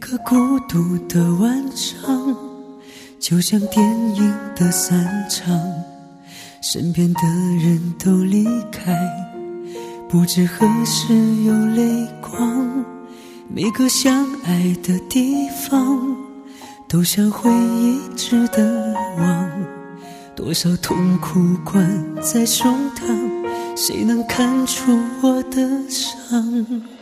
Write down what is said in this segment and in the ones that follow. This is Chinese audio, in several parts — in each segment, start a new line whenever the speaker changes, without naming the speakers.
个孤独的晚上，就像电影的散场，身边的人都离开，不知何时有泪光。每个相爱的地方，都像回忆值得忘。多少痛苦关在胸膛，谁能看出我的伤？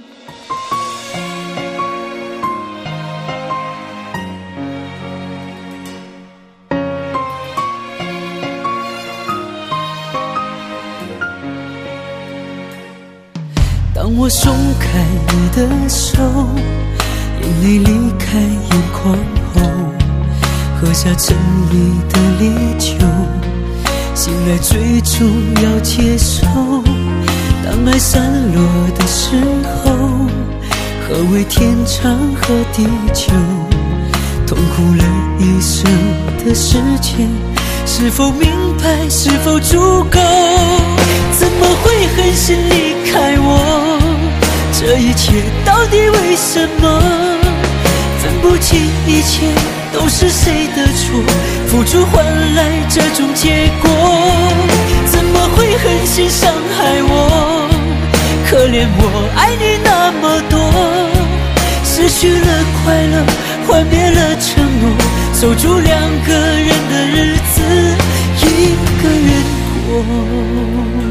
当我松开你的手，眼泪离开眼眶后，喝下沉溺的烈酒，醒来最终要接受。当爱散落的时候，何谓天长和地久？痛苦了一生的时间，是否明白，是否足够？怎么会狠心离开我？这一切到底为什么？分不清一切都是谁的错，付出换来这种结果。怎么会狠心伤害我？可怜我爱你那么多，失去了快乐，幻灭了承诺，守住两个人的日子，一个人过。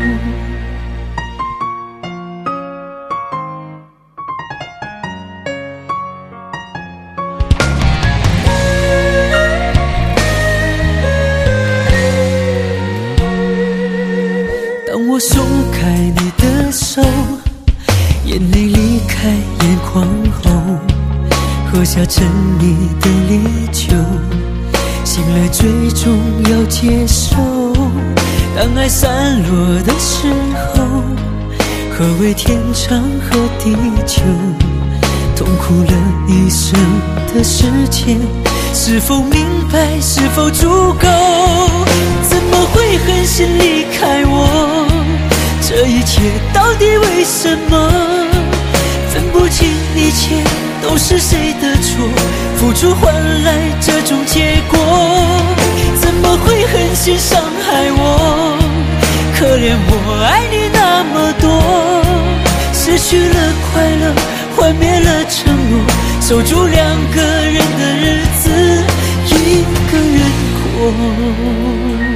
当我松开你的手，眼泪离开眼眶后，喝下沉溺的烈酒，醒来最终要接受。当爱散落的时候，何谓天长和地久？痛苦了一生的时间，是否明白，是否足够？怎么会狠心离开我？这一切到底为什么？分不清一切都是谁的错，付出换来这种结果。怎么会狠心伤害我？可怜我爱你那么多，失去了快乐，幻灭了承诺，守住两个人的日子，一个人过。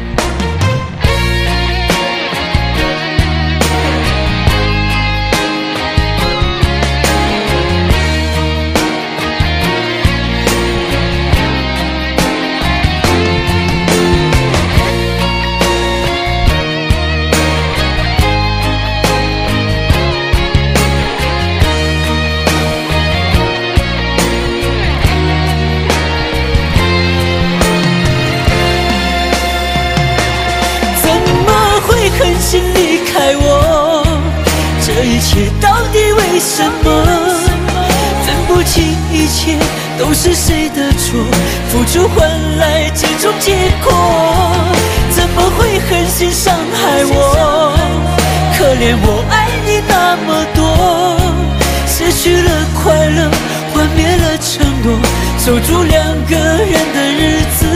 狠心离开我，这一切到底为什么？分不清一切都是谁的错，付出换来这种结果。怎么会狠心伤害我？可怜我爱你那么多，失去了快乐，幻灭了承诺，守住两个人的日子，